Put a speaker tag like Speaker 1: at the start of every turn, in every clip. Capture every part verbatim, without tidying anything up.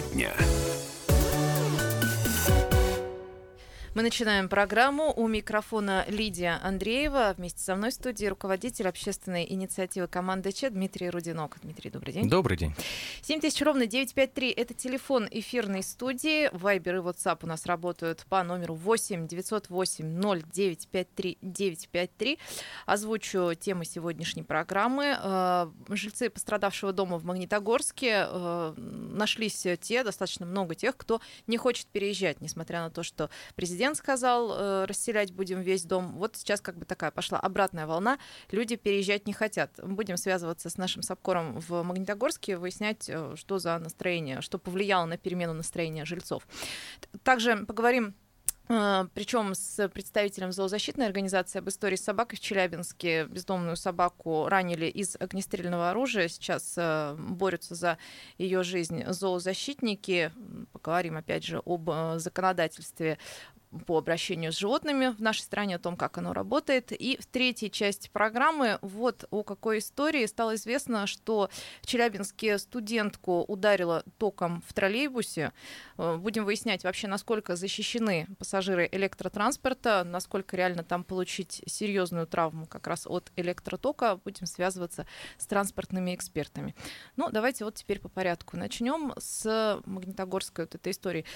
Speaker 1: дня.
Speaker 2: Мы начинаем программу. У микрофона Лидия Андреева. Вместе со мной в студии руководитель общественной инициативы «Команда Че» Дмитрий Рудинок. Дмитрий, добрый день.
Speaker 3: Добрый день.
Speaker 2: семь тысяч ровно девятьсот пятьдесят три. Это телефон эфирной студии. Вайбер и WhatsApp у нас работают по номеру восемь девятьсот восемь ноль девять пять три девять пять три. Озвучу темы сегодняшней программы. Жильцы пострадавшего дома в Магнитогорске. Нашлись те, достаточно много тех, кто не хочет переезжать, несмотря на то, что президент сказал, э, расселять будем весь дом. Вот сейчас как бы такая пошла обратная волна. Люди переезжать не хотят. Будем связываться с нашим САПКОРом в Магнитогорске, выяснять, э, что за настроение, что повлияло на перемену настроения жильцов. Также поговорим Uh, причем с представителем зоозащитной организации об истории с собакой в Челябинске. Бездомную собаку ранили из огнестрельного оружия. Сейчас uh, борются за ее жизнь зоозащитники. Поговорим опять же об uh, законодательстве по обращению с животными в нашей стране, о том, как оно работает. И в третьей части программы вот о какой истории стало известно, что в Челябинске студентку ударило током в троллейбусе. Будем выяснять вообще, насколько защищены пассажиры электротранспорта, насколько реально там получить серьезную травму как раз от электротока. Будем связываться с транспортными экспертами. Ну, давайте вот теперь по порядку. Начнем с магнитогорской вот этой истории.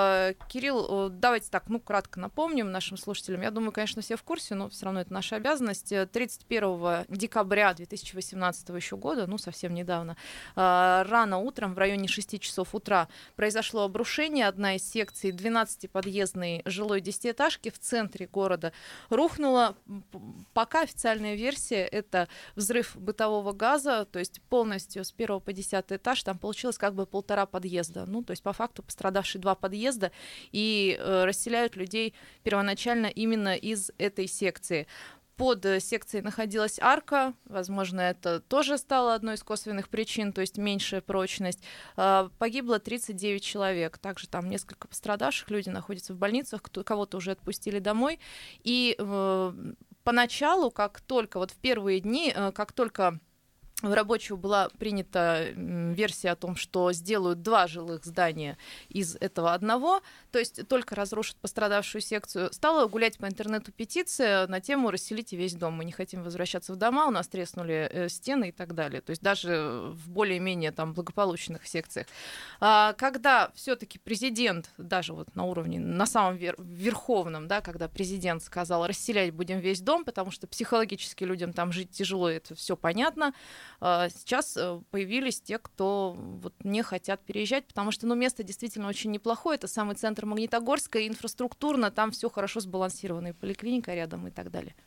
Speaker 2: Кирилл, давайте так, ну, кратко напомним нашим слушателям. Я думаю, конечно, все в курсе, но все равно это наша обязанность. тридцать первого декабря две тысячи восемнадцатого еще года, ну, совсем недавно, рано утром, в районе шести часов утра, произошло обрушение. Одна из секций двенадцатиподъездной жилой десятиэтажки в центре города рухнула. Пока официальная версия — это взрыв бытового газа, то есть полностью с первого по десятый этаж там получилось как бы полтора подъезда. Ну, то есть по факту пострадавшие два подъезда, и э, расселяют людей первоначально именно из этой секции. Под секцией находилась арка, возможно, это тоже стало одной из косвенных причин, то есть меньшая прочность. Погибло тридцать девять человек, также там несколько пострадавших, люди находятся в больницах, кого-то уже отпустили домой. И э, поначалу, как только, вот в первые дни, как только в рабочую была принята версия о том, что сделают два жилых здания из этого одного, то есть только разрушат пострадавшую секцию. Стала гулять по интернету петиция на тему «Расселите весь дом, мы не хотим возвращаться в дома, у нас треснули стены» и так далее. То есть даже в более-менее там благополучных секциях. А когда все-таки президент, даже вот на уровне, на самом вер- верховном, да, когда президент сказал «расселять будем весь дом», потому что психологически людям там жить тяжело, это все понятно. Сейчас появились те, кто вот не хотят переезжать, потому что ну, место действительно очень неплохое. Это самый центр Магнитогорска, и инфраструктурно там все хорошо сбалансировано, и поликлиника рядом и так далее.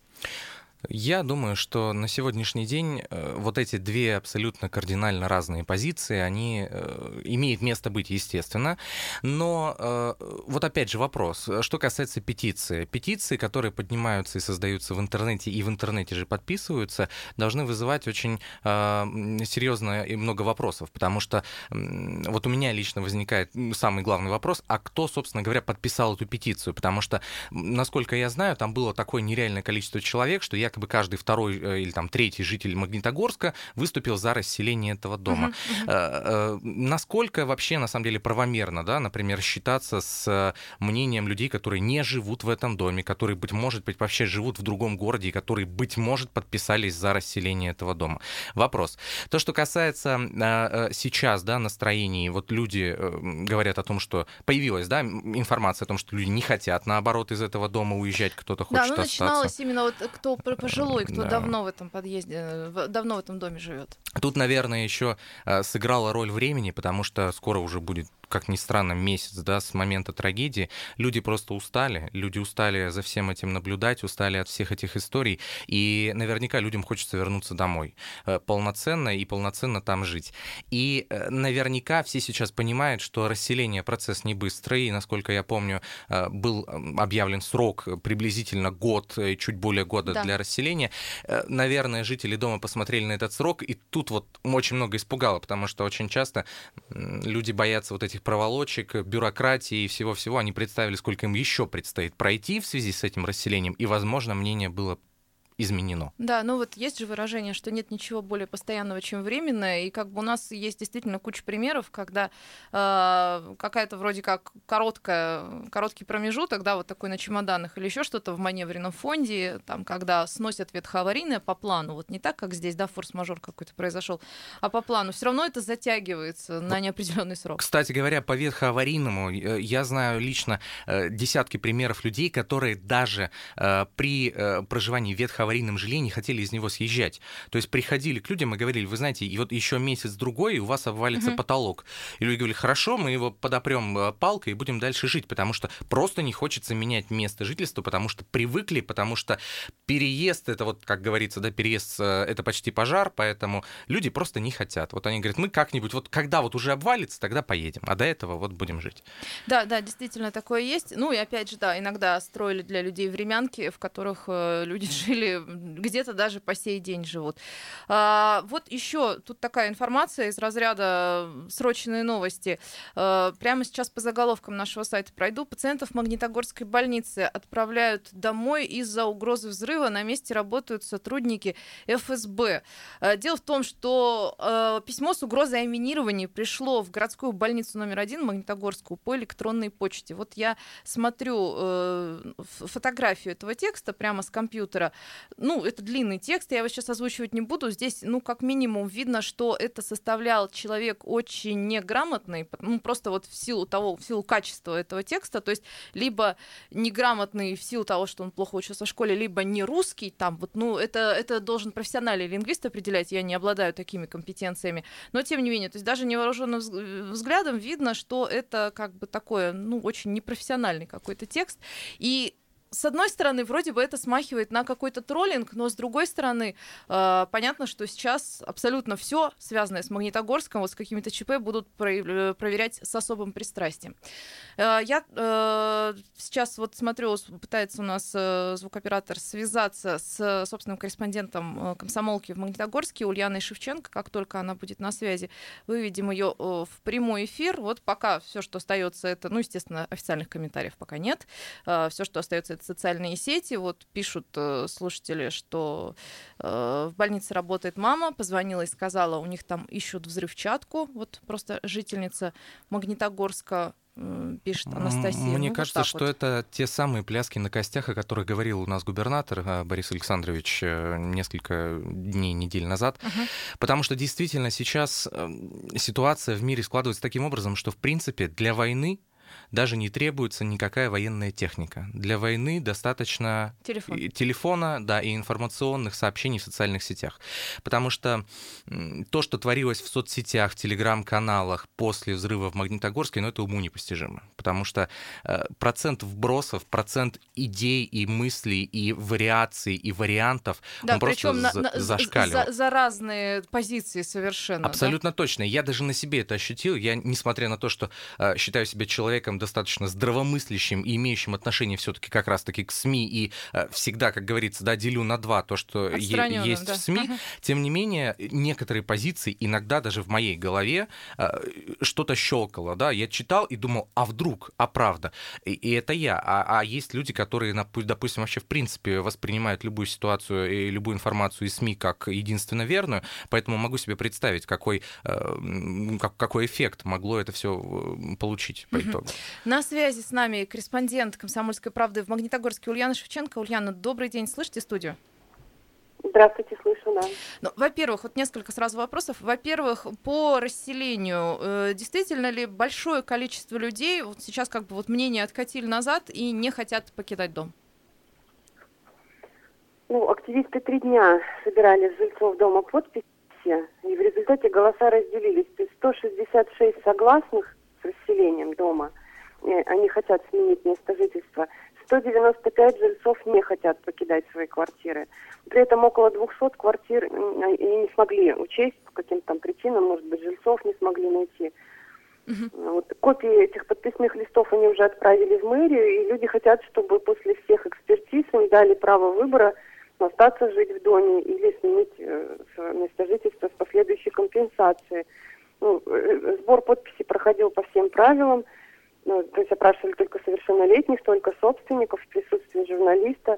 Speaker 3: Я думаю, что на сегодняшний день вот эти две абсолютно кардинально разные позиции, они имеют место быть, естественно. Но вот опять же вопрос, что касается петиции. Петиции, которые поднимаются и создаются в интернете, и в интернете же подписываются, должны вызывать очень серьезно и много вопросов, потому что вот у меня лично возникает самый главный вопрос, а кто, собственно говоря, подписал эту петицию? Потому что, насколько я знаю, там было такое нереальное количество человек, что я якобы каждый второй или там третий житель Магнитогорска выступил за расселение этого дома. Uh-huh, uh-huh. Насколько вообще, на самом деле, правомерно, да, например, считаться с мнением людей, которые не живут в этом доме, которые, быть может быть, вообще живут в другом городе, и которые, быть может, подписались за расселение этого дома? Вопрос. То, что касается сейчас, да, настроений, вот люди говорят о том, что появилась, да, информация о том, что люди не хотят, наоборот, из этого дома уезжать, кто-то хочет
Speaker 2: да, ну,
Speaker 3: остаться.
Speaker 2: Начиналось именно вот кто пожилой, кто
Speaker 3: да.
Speaker 2: давно в этом подъезде, давно в этом доме живет.
Speaker 3: Тут, наверное, еще сыграла роль времени, потому что скоро уже будет, как ни странно, месяц, да, с момента трагедии. Люди просто устали, люди устали за всем этим наблюдать, устали от всех этих историй, и наверняка людям хочется вернуться домой полноценно и полноценно там жить. И наверняка все сейчас понимают, что расселение процесс не быстрый, и, насколько я помню, был объявлен срок приблизительно год, чуть более года да. для расселения. Наверное, жители дома посмотрели на этот срок, и тут вот очень много испугало, потому что очень часто люди боятся вот этих проволочек, бюрократии и всего-всего. Они представили, сколько им еще предстоит пройти в связи с этим расселением, и, возможно, мнение было изменено.
Speaker 2: Да, ну вот есть же выражение, что нет ничего более постоянного, чем временное, и как бы у нас есть действительно куча примеров, когда э, какая-то вроде как короткая, короткий промежуток, да, вот такой на чемоданах или еще что-то в маневренном фонде, там, когда сносят ветхоаварийное по плану, вот не так, как здесь, да, форс-мажор какой-то произошел, а по плану, все равно это затягивается на неопределенный срок.
Speaker 3: Кстати говоря, по ветхоаварийному, я знаю лично десятки примеров людей, которые даже при проживании в ветхоаварийном жилье не хотели из него съезжать. То есть приходили к людям и говорили: вы знаете, и вот еще месяц-другой, и у вас обвалится uh-huh. потолок. И люди говорили: хорошо, мы его подопрем палкой и будем дальше жить, потому что просто не хочется менять место жительства, потому что привыкли, потому что переезд, это вот, как говорится, да, переезд — это почти пожар, поэтому люди просто не хотят. Вот они говорят: мы как-нибудь, вот когда вот уже обвалится, тогда поедем, а до этого вот будем жить.
Speaker 2: Да, да, действительно такое есть. Ну и опять же, да, иногда строили для людей времянки, в которых э, люди жили, где-то даже по сей день живут. А, вот еще тут такая информация из разряда срочные новости. А, прямо сейчас по заголовкам нашего сайта пройду. Пациентов Магнитогорской больницы отправляют домой из-за угрозы взрыва. На месте работают сотрудники эф эс бэ. А, дело в том, что а, письмо с угрозой о минировании пришло в городскую больницу номер один Магнитогорскую по электронной почте. Вот я смотрю э, фотографию этого текста прямо с компьютера. Ну, это длинный текст, я его сейчас озвучивать не буду. Здесь, ну, как минимум, видно, что это составлял человек очень неграмотный, ну, просто вот в силу того, в силу качества этого текста, то есть либо неграмотный в силу того, что он плохо учился в школе, либо не русский, там, вот, ну, это, это должен профессиональный лингвист определять, я не обладаю такими компетенциями, но, тем не менее, то есть даже невооруженным взглядом видно, что это как бы такое, ну, очень непрофессиональный какой-то текст, и с одной стороны, вроде бы это смахивает на какой-то троллинг, но с другой стороны, э, понятно, что сейчас абсолютно все, связанное с Магнитогорском, вот с какими-то ЧП, будут про- проверять с особым пристрастием. Э, я э, сейчас вот смотрю, пытается у нас э, звукооператор связаться с собственным корреспондентом э, комсомолки в Магнитогорске, Ульяной Шевченко. Как только она будет на связи, выведем ее э, в прямой эфир. Вот пока все, что остается, это, ну, естественно, официальных комментариев пока нет. Э, все, что остается, это социальные сети. Вот пишут э, слушатели, что э, в больнице работает мама, позвонила и сказала, у них там ищут взрывчатку. Вот просто жительница Магнитогорска э, пишет Анастасия.
Speaker 3: Мне
Speaker 2: ну,
Speaker 3: кажется,
Speaker 2: вот
Speaker 3: что
Speaker 2: вот.
Speaker 3: это те самые пляски на костях, о которых говорил у нас губернатор Борис Александрович несколько дней, недель назад. Uh-huh. Потому что действительно сейчас ситуация в мире складывается таким образом, что в принципе для войны даже не требуется никакая военная техника. Для войны достаточно
Speaker 2: Телефон.
Speaker 3: телефона, да, и информационных сообщений в социальных сетях. Потому что то, что творилось в соцсетях, в телеграм-каналах после взрыва в Магнитогорске, ну, это уму непостижимо. Потому что э, процент вбросов, процент идей и мыслей, и вариаций, и вариантов,
Speaker 2: да,
Speaker 3: он просто
Speaker 2: на,
Speaker 3: за-
Speaker 2: на,
Speaker 3: зашкаливал.
Speaker 2: За, за разные позиции совершенно.
Speaker 3: Абсолютно
Speaker 2: да?
Speaker 3: точно. Я даже на себе это ощутил. Я, несмотря на то, что э, считаю себя человеком достаточно здравомыслящим и имеющим отношение все-таки как раз-таки к СМИ, и э, всегда, как говорится, да, делю на два то, что е- есть
Speaker 2: да.
Speaker 3: в СМИ,
Speaker 2: uh-huh.
Speaker 3: тем не менее, некоторые позиции иногда даже в моей голове э, что-то щелкало, да, я читал и думал, а вдруг, а правда, и, и это я, а, а есть люди, которые, допустим, вообще в принципе воспринимают любую ситуацию и любую информацию из СМИ как единственно верную, поэтому могу себе представить, какой, э, какой эффект могло это все получить по итогу.
Speaker 2: На связи с нами корреспондент «Комсомольской правды» в Магнитогорске Ульяна Шевченко. Ульяна, добрый день, слышите студию?
Speaker 1: Здравствуйте, слышу, да.
Speaker 2: Ну, во-первых, вот несколько сразу вопросов. Во-первых, по расселению, э, действительно ли большое количество людей, вот сейчас как бы вот мнение откатили назад и не хотят покидать дом?
Speaker 1: Ну, активисты три дня собирали с жильцов дома подписи, и в результате голоса разделились. То есть сто шестьдесят шесть согласных с расселением дома, они хотят сменить место жительства. сто девяносто пять жильцов не хотят покидать свои квартиры. При этом около двухсот квартир и не смогли учесть по каким-то там причинам, может быть, жильцов не смогли найти. Uh-huh. Вот, копии этих подписных листов они уже отправили в мэрию, и люди хотят, чтобы после всех экспертиз им дали право выбора остаться жить в доме или сменить э, место жительства с последующей компенсацией. Ну, э, сбор подписей проходил по всем правилам. Ну, то есть опрашивали только совершеннолетних, только собственников в присутствии журналиста.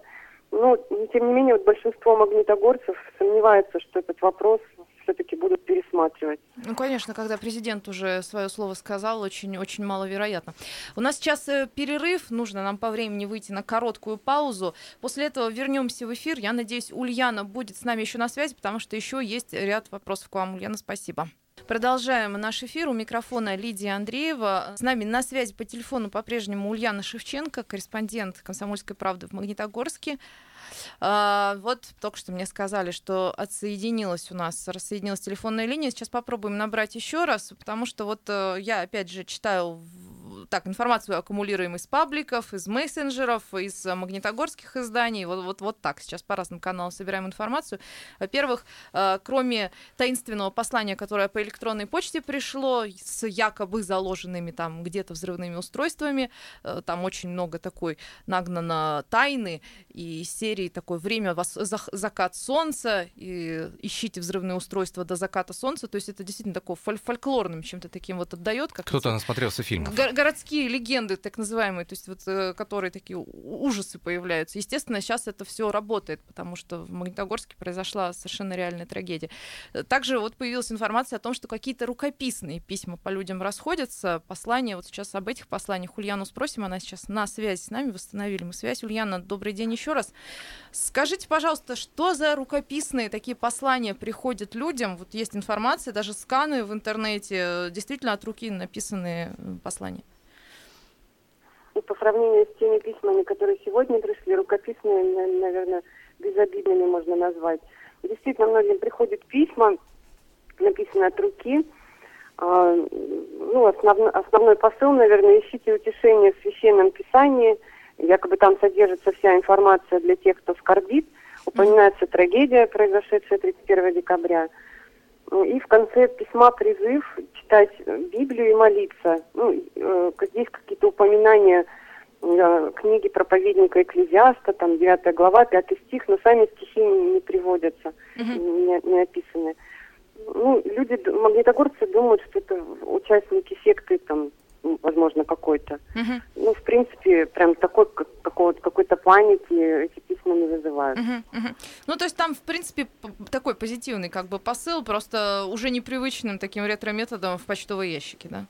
Speaker 1: Но, тем не менее, вот большинство магнитогорцев сомневается, что этот вопрос все-таки будут пересматривать.
Speaker 2: Ну, конечно, когда президент уже свое слово сказал, очень-очень маловероятно. У нас сейчас перерыв, нужно нам по времени выйти на короткую паузу. После этого вернемся в эфир. Я надеюсь, Ульяна будет с нами еще на связи, потому что еще есть ряд вопросов к вам. Ульяна, спасибо. Продолжаем наш эфир. У микрофона Лидия Андреева. С нами на связи по телефону по-прежнему Ульяна Шевченко, корреспондент «Комсомольской правды» в Магнитогорске. А, вот только что мне сказали, что отсоединилась у нас, рассоединилась телефонная линия. Сейчас попробуем набрать еще раз, потому что вот я опять же читаю так, информацию аккумулируем из пабликов, из мессенджеров, из магнитогорских изданий. Вот, вот, вот так сейчас по разным каналам собираем информацию. Во-первых, кроме таинственного послания, которое по электронной почте пришло, с якобы заложенными там где-то взрывными устройствами, там очень много такой нагнано тайны, и из серии такой «Время, закат солнца», и «Ищите взрывные устройства до заката солнца». То есть это действительно такое фоль- фольклорным чем-то таким вот отдает. Как
Speaker 3: Кто-то насмотрелся фильмов.
Speaker 2: Го- городские легенды, так называемые, то есть вот, которые такие ужасы появляются. Естественно, сейчас это все работает, потому что в Магнитогорске произошла совершенно реальная трагедия. Также вот появилась информация о том, что какие-то рукописные письма по людям расходятся, послания. Вот сейчас об этих посланиях Ульяну спросим, она сейчас на связи с нами, восстановили мы связь. Ульяна, добрый день еще раз. Скажите, пожалуйста, что за рукописные такие послания приходят людям? Вот есть информация, даже сканы в интернете, действительно от руки написанные послания.
Speaker 1: И по сравнению с теми письмами, которые сегодня пришли, рукописные, наверное, безобидными можно назвать. Действительно, многим приходят письма, написанные от руки. Ну, основной, основной посыл, наверное, ищите утешение в Священном Писании. Якобы там содержится вся информация для тех, кто скорбит. Упоминается трагедия, произошедшая тридцать первого декабря. И в конце письма призыв читать Библию и молиться. Ну, э, здесь какие-то упоминания э, книги проповедника Экклезиаста, там девятая глава, пятый стих, но сами стихи не, не приводятся, uh-huh. не, не описаны. Ну, люди, магнитогорцы думают, что это участники секты, там, возможно, какой-то. Uh-huh. Ну, в принципе, прям такой, какой-то, какой-то паники эти письма не вызывают.
Speaker 2: Uh-huh. Uh-huh. Ну, то есть там, в принципе, такой позитивный как бы посыл, просто уже непривычным таким ретро-методом в почтовые ящики, да?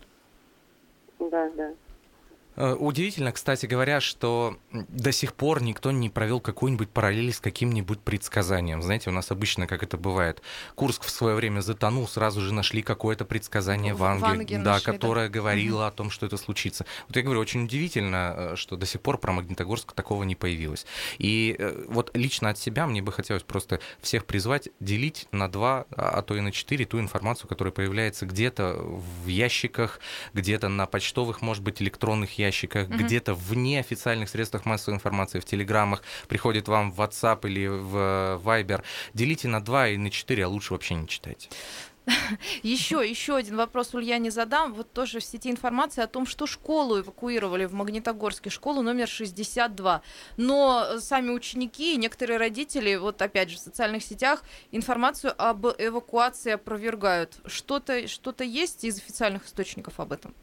Speaker 1: Да, да.
Speaker 3: Удивительно, кстати говоря, что до сих пор никто не провел какую-нибудь параллель с каким-нибудь предсказанием. Знаете, у нас обычно, как это бывает, Курск в свое время затонул, сразу же нашли какое-то предсказание в Ванге, да, нашли, которое да. говорило угу. о том, что это случится. Вот я говорю, очень удивительно, что до сих пор про Магнитогорск такого не появилось. И вот лично от себя мне бы хотелось просто всех призвать делить на два, а то и на четыре ту информацию, которая появляется где-то в ящиках, где-то на почтовых, может быть, электронных ящиках, ящиках, uh-huh. где-то в неофициальных средствах массовой информации, в телеграммах, приходит вам в WhatsApp или в Viber. Делите на два и на четыре, а лучше вообще не читайте.
Speaker 2: Еще, еще один вопрос Ульяне задам. Вот тоже в сети информация о том, что школу эвакуировали в Магнитогорске, школу номер шестьдесят два. Но сами ученики и некоторые родители, вот опять же в социальных сетях, информацию об эвакуации опровергают. Что-то, что-то есть из официальных источников об этом?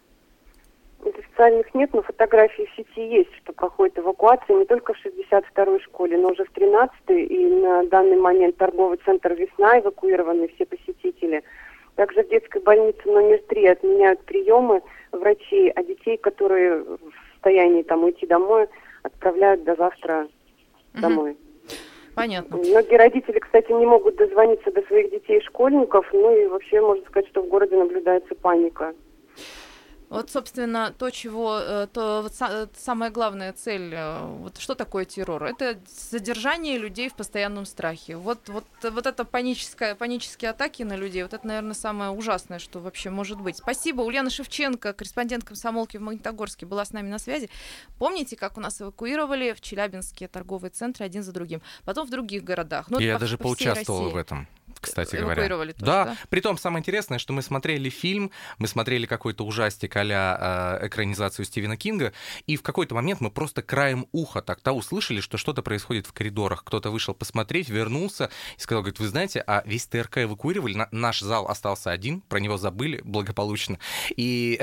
Speaker 1: Официальных нет, но фотографии в сети есть, что проходит эвакуация не только в шестьдесят второй школе, но уже в тринадцатой, и на данный момент торговый центр «Весна» эвакуированы все посетители. Также в детской больнице номер три отменяют приемы врачей, а детей, которые в состоянии там уйти домой, отправляют до завтра угу. домой.
Speaker 2: Понятно.
Speaker 1: Многие родители, кстати, не могут дозвониться до своих детей и школьников, ну и вообще можно сказать, что в городе наблюдается паника.
Speaker 2: Вот, собственно, то, чего, то вот самая главная цель, вот что такое террор? Это содержание людей в постоянном страхе. Вот, вот, вот это паническое, панические атаки на людей, вот это, наверное, самое ужасное, что вообще может быть. Спасибо. Ульяна Шевченко, корреспондент «Комсомолки» в Магнитогорске, была с нами на связи. Помните, как у нас эвакуировали в Челябинске торговые центры один за другим? Потом в других городах. Ну,
Speaker 3: Я
Speaker 2: по,
Speaker 3: даже
Speaker 2: по
Speaker 3: поучаствовал в этом. кстати говоря.
Speaker 2: Эвакуировали тоже,
Speaker 3: да.
Speaker 2: да?
Speaker 3: Притом, самое интересное, что мы смотрели фильм, мы смотрели какой-то ужастик а-ля э, экранизацию Стивена Кинга, и в какой-то момент мы просто краем уха так-то услышали, что что-то происходит в коридорах. Кто-то вышел посмотреть, вернулся и сказал, говорит, вы знаете, а весь ТРК эвакуировали, на- наш зал остался один, про него забыли благополучно. И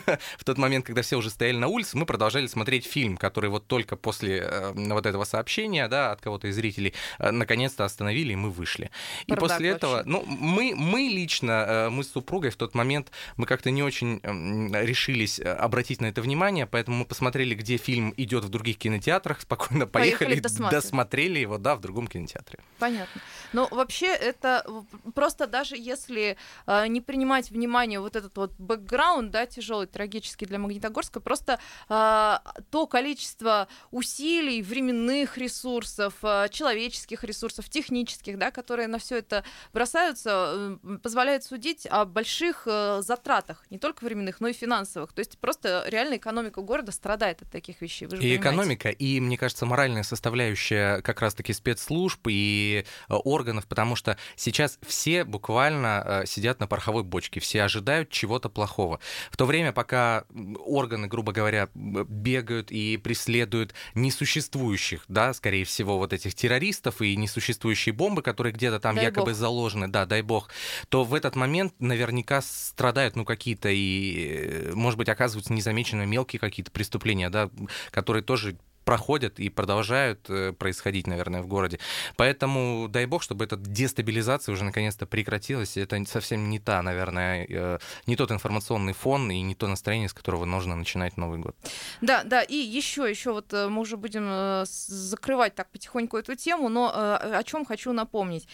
Speaker 3: в тот момент, когда все уже стояли на улице, мы продолжали смотреть фильм, который вот только после э, вот этого сообщения, да, от кого-то из зрителей, э, наконец-то остановили, и мы вышли. И
Speaker 2: Бардак
Speaker 3: после этого,
Speaker 2: вообще.
Speaker 3: ну, мы, мы лично, э, мы с супругой в тот момент, мы как-то не очень э, решились обратить на это внимание, поэтому мы посмотрели, где фильм идет в других кинотеатрах, спокойно поехали,
Speaker 2: Поехали досматривать.
Speaker 3: досмотрели его, да, в другом кинотеатре.
Speaker 2: Понятно. Но вообще это просто даже если э, не принимать внимание вот этот вот бэкграунд, да, тяжелый, трагический для Магнитогорска, просто э, то количество усилий, временных ресурсов, э, человеческих ресурсов, технических, да, которые на все это бросаются, э, позволяет судить о больших э, затратах, не только временных, но и финансовых. То есть просто реально экономика города страдает от таких вещей. Вы же
Speaker 3: И
Speaker 2: понимаете.
Speaker 3: экономика, и, мне кажется, моральная составляющая как раз-таки спецслужб и э, органов, потому что сейчас все буквально э, сидят на пороховой бочке, все ожидают чего-то плохого. В то время, пока органы, грубо говоря, бегают и преследуют несуществующих, да, скорее всего, вот этих террористов и несуществующие бомбы, которые где-то там
Speaker 2: Дай
Speaker 3: якобы
Speaker 2: бог.
Speaker 3: заложены, да, дай бог, то в этот момент наверняка страдают, ну, какие-то и, э, может быть, оказываются незамеченными мелкие какие-то преступления, да, которые тоже проходят и продолжают э, происходить, наверное, в городе. Поэтому дай бог, чтобы эта дестабилизация уже наконец-то прекратилась. Это совсем не та, наверное, э, не тот информационный фон и не то настроение, с которого нужно начинать Новый год.
Speaker 2: Да, да, и еще, еще вот э, мы уже будем э, с- закрывать так потихоньку эту тему, но э, о чем хочу напомнить.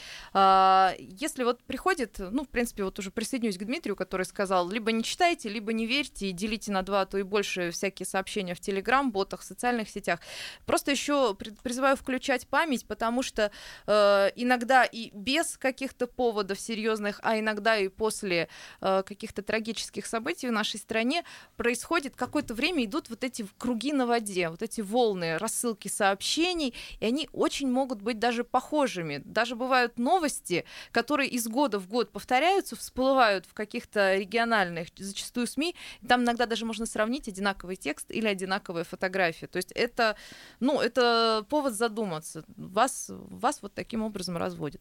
Speaker 2: А, Если вот приходит, ну, в принципе, вот уже присоединюсь к Дмитрию, который сказал, либо не читайте, либо не верьте, и делите на два, а то и больше всякие сообщения в Телеграм, ботах, в социальных сетях. Просто еще призываю включать память, потому что э, иногда и без каких-то поводов серьезных, а иногда и после э, каких-то трагических событий в нашей стране происходит какое-то время, идут вот эти круги на воде, вот эти волны, рассылки сообщений, и они очень могут быть даже похожими. Даже бывают новости, которые из года в год повторяются, всплывают в каких-то региональных, зачастую СМИ, и там иногда даже можно сравнить одинаковый текст или одинаковые фотографии. То есть это, ну, это повод задуматься. Вас, вас вот таким образом разводит.